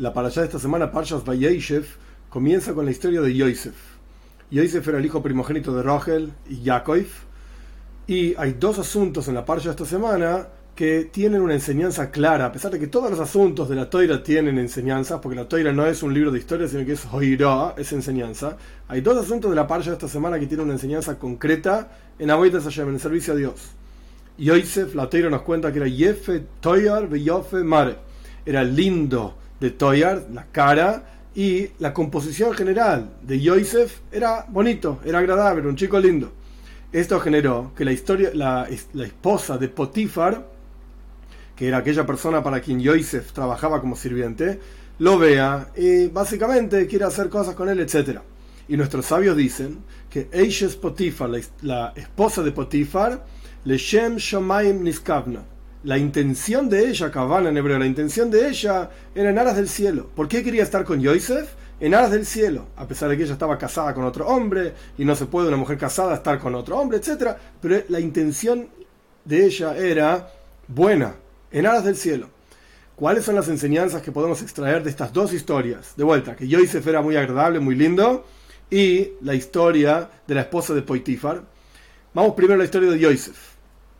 La parashá de esta semana, Parshas Vayeshev, comienza con la historia de Yosef. Yosef era el hijo primogénito de Rachel y Jacob, y hay dos asuntos en la parashá de esta semana que tienen una enseñanza clara, a pesar de que todos los asuntos de la Toira tienen enseñanzas, porque la Toira no es un libro de historia, sino que es Hoirá, es enseñanza. Hay dos asuntos de la parashá de esta semana que tienen una enseñanza concreta en Avodas Hashem, en el servicio a Dios. Yosef, la Toira nos cuenta que era Yefe Toyar ve Yofe Mare, era lindo de Toyar, la cara, y la composición general de Yosef era bonito, era agradable, era un chico lindo. Esto generó que la esposa de Potifar, que era aquella persona para quien Yosef trabajaba como sirviente, lo vea y básicamente quiere hacer cosas con él, etc. Y nuestros sabios dicen que Eishes Potifar, la esposa de Potifar, Leshem Shomayim Niskavna, la intención de ella, Kavana en hebreo, la intención de ella era en aras del cielo. ¿Por qué quería estar con Yosef? En aras del cielo, a pesar de que ella estaba casada con otro hombre, y no se puede una mujer casada estar con otro hombre, etc. Pero la intención de ella era buena, en aras del cielo. ¿Cuáles son las enseñanzas que podemos extraer de estas dos historias? De vuelta, que Yosef era muy agradable, muy lindo, y la historia de la esposa de Potifar. Vamos primero a la historia de Yosef.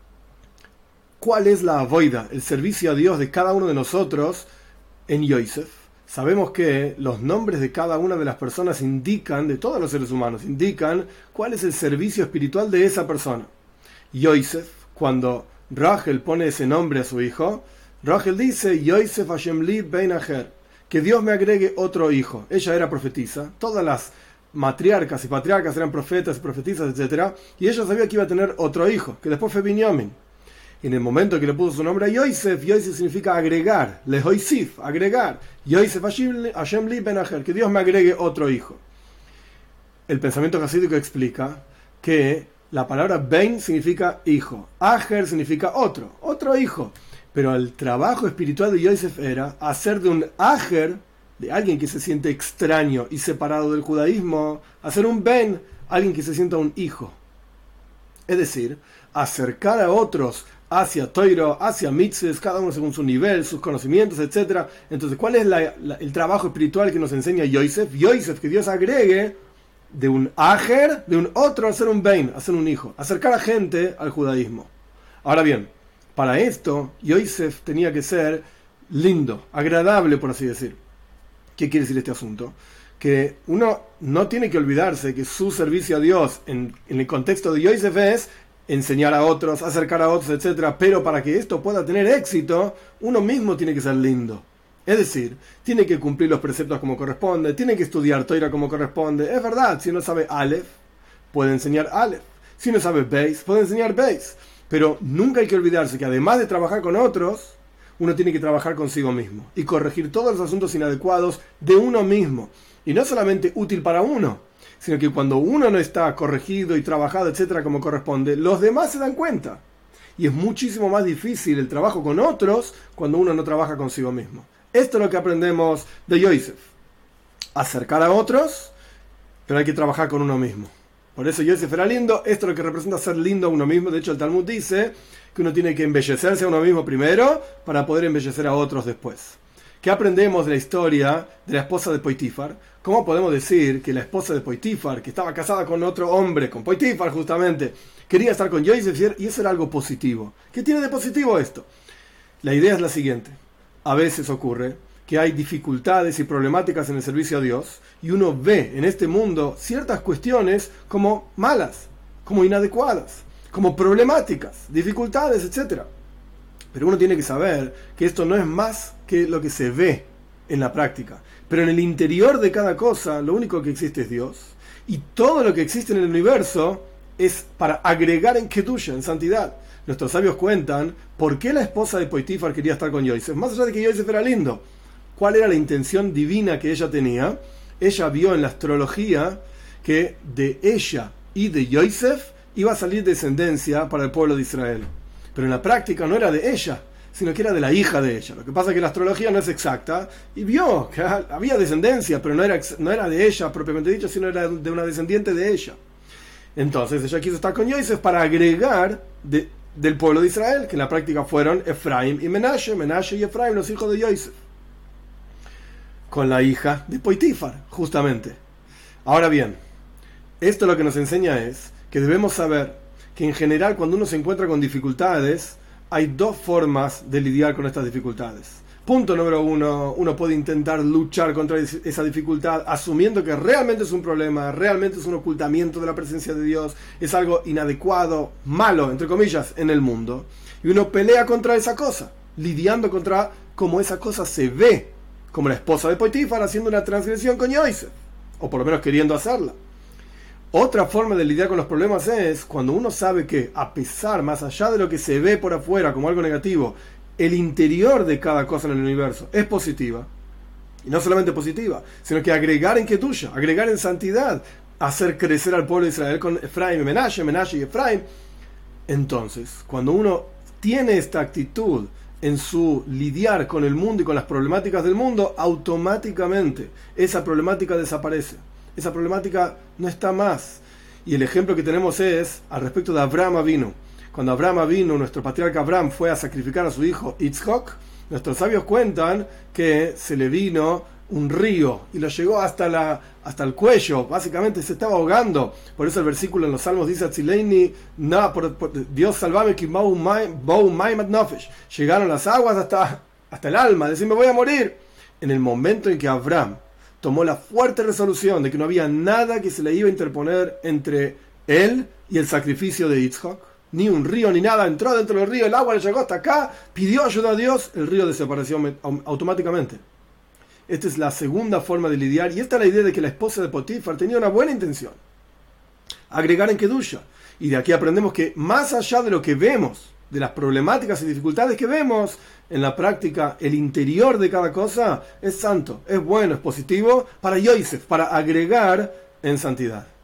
¿Cuál es la avoida, el servicio a Dios de cada uno de nosotros en Yosef? Sabemos que los nombres de cada una de las personas indican, de todos los seres humanos, indican cuál es el servicio espiritual de esa persona. Yosef, cuando Rachel pone ese nombre a su hijo, Rachel dice, Yosef Hashem li ben acher, que Dios me agregue otro hijo. Ella era profetisa, todas las matriarcas y patriarcas eran profetas y profetisas, etc. Y ella sabía que iba a tener otro hijo, que después fue Binyamin. En el momento que le puso su nombre a Yosef, Yosef significa agregar, lehoisif, agregar. Yosef Hashem li ben acher, que Dios me agregue otro hijo. El pensamiento hasídico explica que la palabra ben significa hijo, acher significa otro hijo. Pero el trabajo espiritual de Yosef era hacer de un acher, de alguien que se siente extraño y separado del judaísmo, hacer un ben, alguien que se sienta un hijo. Es decir, acercar a otros hacia Toiro, hacia mitzvahs, cada uno según su nivel, sus conocimientos, etc. Entonces, ¿cuál es el trabajo espiritual que nos enseña Yosef? Yosef, que Dios agregue de un ajer, de un otro, hacer un bein, hacer un hijo, acercar a gente al judaísmo. Ahora bien, para esto, Yosef tenía que ser lindo, agradable, por así decir. ¿Qué quiere decir este asunto? Que uno no tiene que olvidarse que su servicio a Dios en el contexto de Yosef es enseñar a otros, acercar a otros, etc. Pero para que esto pueda tener éxito, uno mismo tiene que ser lindo. Es decir, tiene que cumplir los preceptos como corresponde, tiene que estudiar Toira como corresponde. Es verdad, si uno sabe Aleph, puede enseñar Aleph. Si uno sabe Beis, puede enseñar Beis. Pero nunca hay que olvidarse que además de trabajar con otros, uno tiene que trabajar consigo mismo y corregir todos los asuntos inadecuados de uno mismo. Y no solamente útil para uno, sino que cuando uno no está corregido y trabajado, etcétera, como corresponde, los demás se dan cuenta. Y es muchísimo más difícil el trabajo con otros cuando uno no trabaja consigo mismo. Esto es lo que aprendemos de Yosef. Acercar a otros, pero hay que trabajar con uno mismo. Por eso Yosef era lindo. Esto es lo que representa ser lindo a uno mismo. De hecho, el Talmud dice que uno tiene que embellecerse a uno mismo primero para poder embellecer a otros después. ¿Qué aprendemos de la historia de la esposa de Potifar? ¿Cómo podemos decir que la esposa de Potifar, que estaba casada con otro hombre, con Potifar justamente, quería estar con Yosef y eso era algo positivo? ¿Qué tiene de positivo esto? La idea es la siguiente. A veces ocurre que hay dificultades y problemáticas en el servicio a Dios y uno ve en este mundo ciertas cuestiones como malas, como inadecuadas, como problemáticas, dificultades, etc. Pero uno tiene que saber que esto no es más que lo que se ve en la práctica. Pero en el interior de cada cosa, lo único que existe es Dios. Y todo lo que existe en el universo es para agregar en Kedusha, en santidad. Nuestros sabios cuentan por qué la esposa de Potifar quería estar con Yosef. Más allá de que Yosef era lindo, ¿cuál era la intención divina que ella tenía? Ella vio en la astrología que de ella y de Yosef iba a salir descendencia para el pueblo de Israel. Pero en la práctica no era de ella, sino que era de la hija de ella. Lo que pasa es que la astrología no es exacta, y vio que había descendencia, pero no era de ella propiamente dicho, sino era de una descendiente de ella. Entonces ella quiso estar con Yosef para agregar del pueblo de Israel, que en la práctica fueron Efraim y Menashe y Efraim, los hijos de Yosef. con la hija de Potifar, justamente. Ahora bien, esto lo que nos enseña es que debemos saber que en general cuando uno se encuentra con dificultades, hay dos formas de lidiar con estas dificultades. Punto número uno, uno puede intentar luchar contra esa dificultad asumiendo que realmente es un problema, realmente es un ocultamiento de la presencia de Dios, es algo inadecuado, malo, entre comillas, en el mundo. Y uno pelea contra esa cosa, lidiando contra cómo esa cosa se ve, como la esposa de Potifar haciendo una transgresión con Yosef, o por lo menos queriendo hacerla. Otra forma de lidiar con los problemas es cuando uno sabe que, a pesar, más allá de lo que se ve por afuera como algo negativo, el interior de cada cosa en el universo es positiva, y no solamente positiva, sino que agregar en Kedusha, agregar en santidad, hacer crecer al pueblo de Israel con Efraim y Menashe, Menashe y Efraim. Entonces, cuando uno tiene esta actitud en su lidiar con el mundo y con las problemáticas del mundo, automáticamente esa problemática desaparece, esa problemática no está más. Y el ejemplo que tenemos es al respecto de Abraham Avinu. Cuando Abraham Avinu, nuestro patriarca Abraham, fue a sacrificar a su hijo Yitzhak, nuestros sabios cuentan que se le vino un río y lo llegó hasta el cuello, básicamente se estaba ahogando. Por eso el versículo en los Salmos dice: Dios salvame que llegaron las aguas hasta el alma, decir me voy a morir. En el momento en que Abraham tomó la fuerte resolución de que no había nada que se le iba a interponer entre él y el sacrificio de Yitzhak, ni un río ni nada, entró dentro del río, el agua le llegó hasta acá, pidió ayuda a Dios, el río desapareció automáticamente. Esta es la segunda forma de lidiar, y esta es la idea de que la esposa de Potifar tenía una buena intención: agregar en Kedusha. Y de aquí aprendemos que más allá de lo que vemos, de las problemáticas y dificultades que vemos, en la práctica el interior de cada cosa es santo, es bueno, es positivo para Yosef, para agregar en santidad.